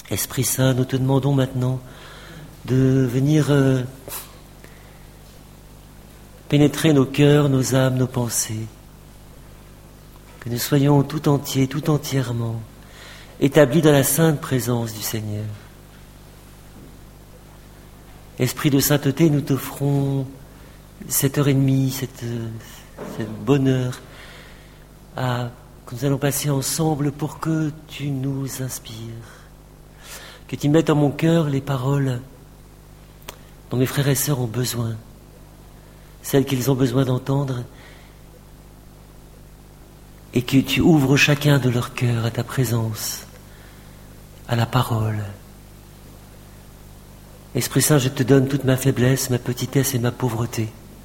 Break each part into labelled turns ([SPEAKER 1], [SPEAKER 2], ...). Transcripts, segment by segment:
[SPEAKER 1] Esprit Saint, nous te demandons maintenant de venir pénétrer nos cœurs, nos âmes, nos pensées, que nous soyons tout entiers, tout entièrement établis dans la sainte présence du Seigneur. Esprit de sainteté, nous t'offrons cette heure et demie, cette bonne heure que nous allons passer ensemble pour que tu nous inspires, que tu mettes en mon cœur les paroles dont mes frères et sœurs ont besoin, celles qu'ils ont besoin d'entendre, et que tu ouvres chacun de leur cœur à ta présence, à la parole. Esprit Saint, je te donne toute ma faiblesse, ma petitesse et ma pauvreté,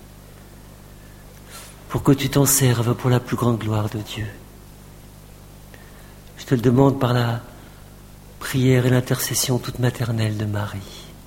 [SPEAKER 1] pour que tu t'en serves pour la plus grande gloire de Dieu. Je te le demande par la prière et l'intercession toute maternelle de Marie.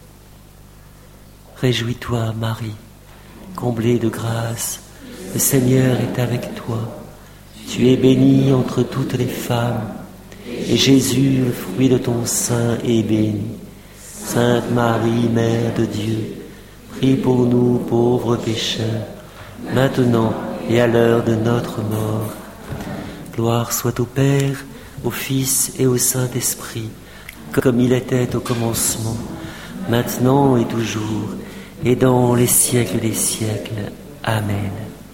[SPEAKER 1] Réjouis-toi, Marie, comblée de grâce, le Seigneur est avec toi. Tu es bénie entre toutes les femmes, et Jésus, le fruit de ton sein, est béni. Sainte Marie, Mère de Dieu, prie pour nous pauvres pécheurs, maintenant et à l'heure de notre mort. Gloire soit au Père, au Fils et au Saint-Esprit, comme il était au commencement, maintenant et toujours, et dans les siècles des siècles. Amen.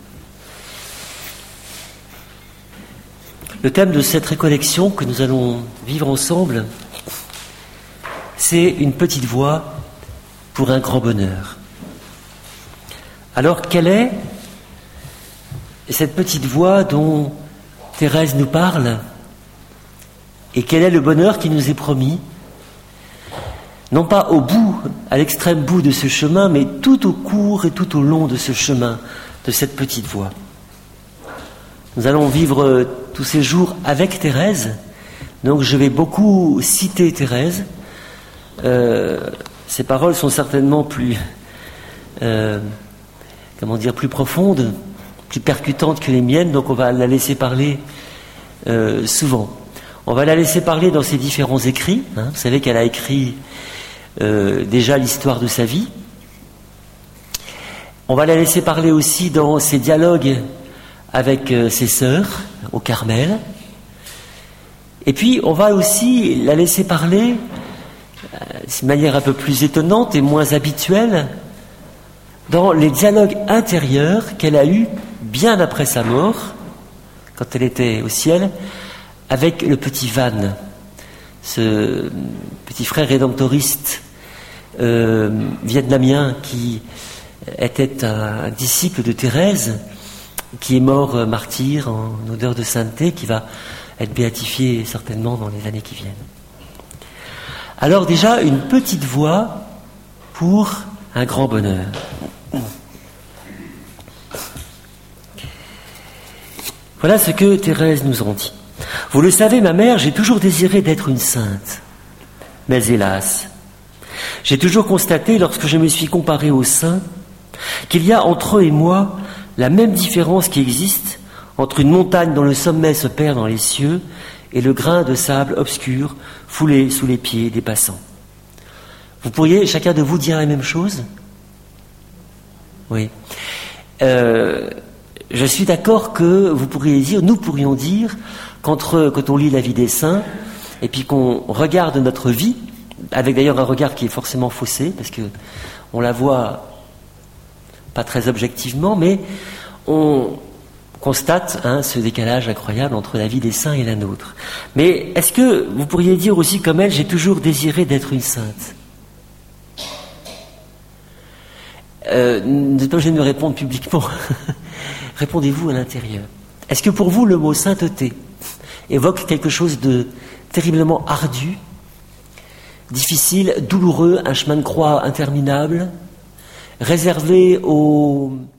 [SPEAKER 1] Le thème de cette récollection que nous allons vivre ensemble, c'est une petite voix pour un grand bonheur. Alors, quelle est cette petite voix dont Thérèse nous parle, et quel est le bonheur qui nous est promis, non pas au bout, à l'extrême bout de ce chemin, mais tout au cours et tout au long de ce chemin, de cette petite voie. Nous allons vivre tous ces jours avec Thérèse, donc je vais beaucoup citer Thérèse. Ces paroles sont certainement plus plus profondes, plus percutantes que les miennes, donc on va la laisser parler souvent. On va la laisser parler dans ses différents écrits. Vous savez qu'elle a écrit déjà l'histoire de sa vie. On va la laisser parler aussi dans ses dialogues avec ses sœurs au Carmel. Et puis on va aussi la laisser parler de manière un peu plus étonnante et moins habituelle dans les dialogues intérieurs qu'elle a eus bien après sa mort, quand elle était au ciel, avec le petit Van, ce petit frère rédemptoriste vietnamien qui était un disciple de Thérèse, qui est mort martyr en odeur de sainteté, qui va être béatifié certainement dans les années qui viennent. Alors déjà, une petite voix pour un grand bonheur. Voilà ce que Thérèse nous en dit. Vous le savez, ma mère, j'ai toujours désiré d'être une sainte. Mais hélas, j'ai toujours constaté, lorsque je me suis comparé aux saints, qu'il y a entre eux et moi la même différence qui existe entre une montagne dont le sommet se perd dans les cieux et le grain de sable obscur foulé sous les pieds des passants. Vous pourriez, chacun de vous, dire la même chose ? Oui. Je suis d'accord que vous pourriez dire, nous pourrions dire, quand on lit la vie des saints, et puis qu'on regarde notre vie, avec d'ailleurs un regard qui est forcément faussé, parce que on la voit pas très objectivement, mais on constate ce décalage incroyable entre la vie des saints et la nôtre. Mais est-ce que vous pourriez dire aussi comme elle, j'ai toujours désiré d'être une sainte ? Vous n'êtes pas obligé de me répondre publiquement. Répondez-vous à l'intérieur. Est-ce que pour vous le mot sainteté évoque quelque chose de terriblement ardu, difficile, douloureux, un chemin de croix interminable, réservé aux